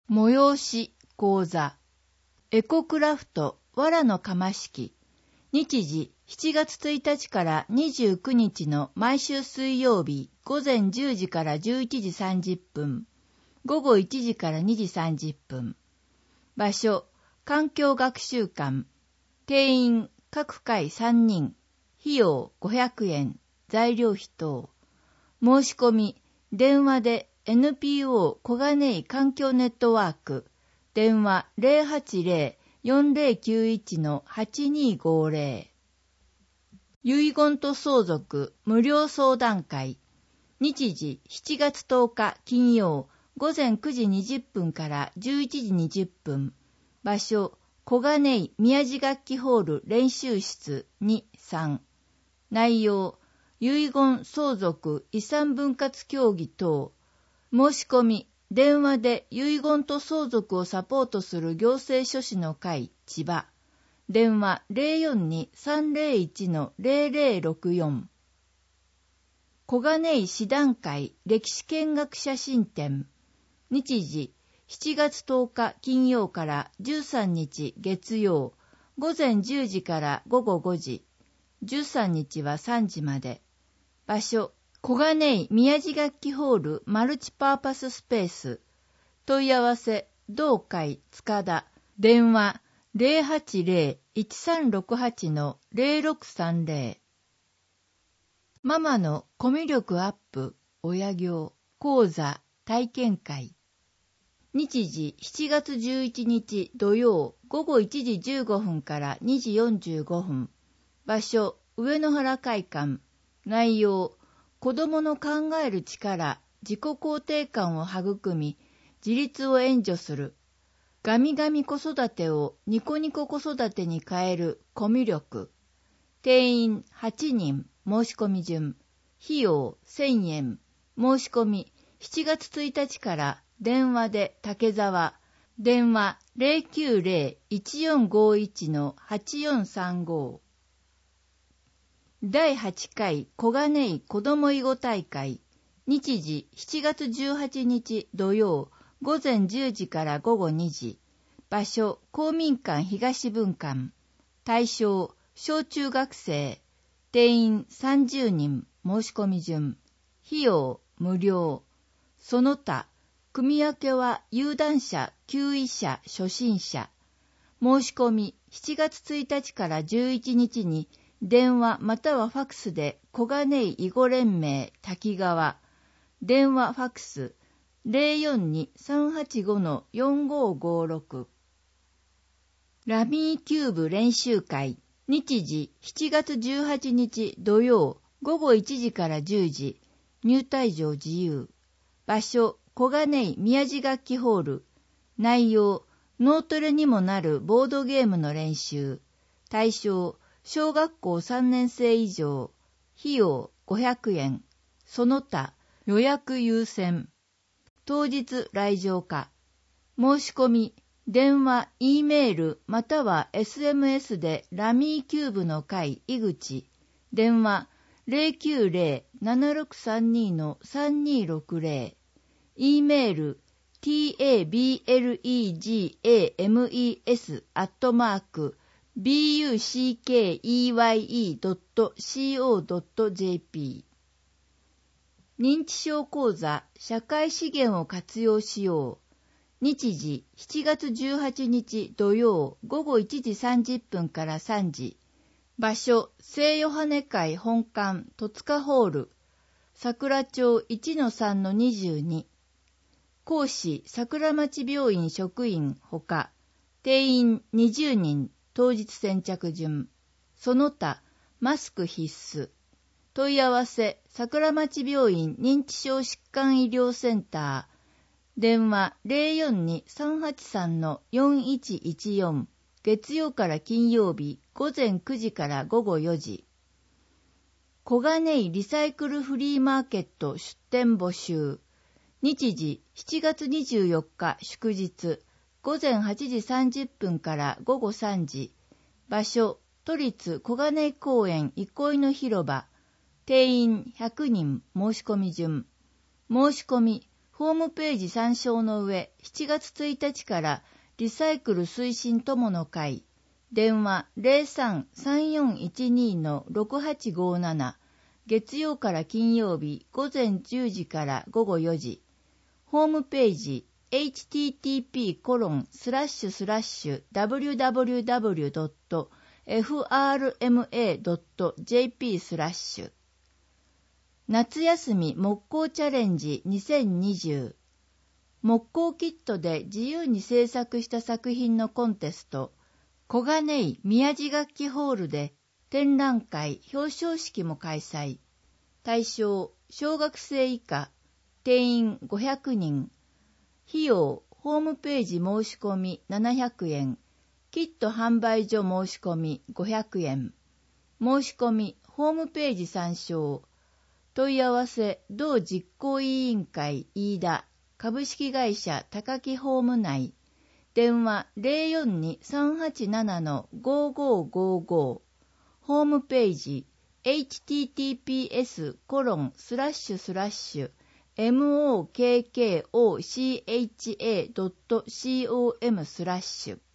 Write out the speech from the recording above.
催し講座エコクラフト藁の釜式、日時7月1日から29日の毎週水曜日午前10時から11時30分、午後1時から2時30分。場所、環境学習館。定員、各回3人。費用500円。材料費等。申し込み、電話で NPO 小金井環境ネットワーク。電話080-4091-8250。遺言と相続無料相談会。日時7月10日金曜午前9時20分から11時20分。場所、小金井宮地楽器ホール練習室2、3。内容、遺言相続遺産分割協議等。申し込み、電話で遺言と相続をサポートする行政書士の会千葉。電話042-301-0064。小金井師団会歴史見学写真展。日時7月10日金曜から13日月曜午前10時から午後5時。13日は3時まで。場所、小金井宮地楽器ホールマルチパーパススペース。問い合わせ、同会塚田。電話080-1368-0630。ママのコミュ力アップ、親業、講座、体験会。日時7月11日土曜午後1時15分から2時45分。場所、上野原会館。内容、子供の考える力、自己肯定感を育み、自立を援助する。ガミガミ子育てをニコニコ子育てに変えるコミュ力。定員8人、申し込み順。費用1000円。申し込み7月1日から電話で竹沢。電話090-1451-8435。第8回小金井子ども囲碁大会。日時7月18日土曜午前10時から午後2時。場所、公民館東分館。対象、小中学生。定員30人。申し込み順。費用、無料。その他、組分けは有段者、級位者、初心者。申し込み7月1日から11日に電話またはファクスで小金井囲碁連盟滝川。電話ファクス 042-385-4556。ラミーキューブ練習会。日時7月18日土曜午後1時から10時。入退場自由。場所、小金井宮地楽器ホール。内容、脳トレにもなるボードゲームの練習。対象、小学校3年生以上。費用500円。その他、予約優先。当日来場か。申し込み、電話、E メール、または SMS でラミーキューブの会井口。電話090-7632-3260。E メール、tableges@buckeye.co.jp。 認知症講座社会資源を活用しよう。日時7月18日土曜午後1時30分から3時。場所、聖ヨハネ会本館戸塚ホール。桜町 1-3-22。講師、桜町病院職員ほか。定員20人、当日先着順。その他、マスク必須。問い合わせ、桜町病院認知症疾患医療センター。電話042-383-4114。月曜から金曜日午前9時から午後4時。小金井リサイクルフリーマーケット出店募集。日時7月24日祝日午前8時30分から午後3時。場所、都立小金井公園憩いの広場。定員100人。申し込み順。申し込み、 ホームページ参照の上、7月1日からリサイクル推進友の会、電話 03-3412-6857、月曜から金曜日午前10時から午後4時、ホームページ http://www.frma.jp/ 夏休み木工チャレンジ2020、木工キットで自由に制作した作品のコンテスト、小金井宮地楽器ホールで展覧会表彰式も開催。対象小学生以下、定員500人。費用ホームページ申し込み700円、キット販売所申し込み500円。申し込みホームページ参照。問い合わせ同実行委員会飯田株式会社高木ホーム内、電話 042-387-5555、ホームページ https://mokkocha.com/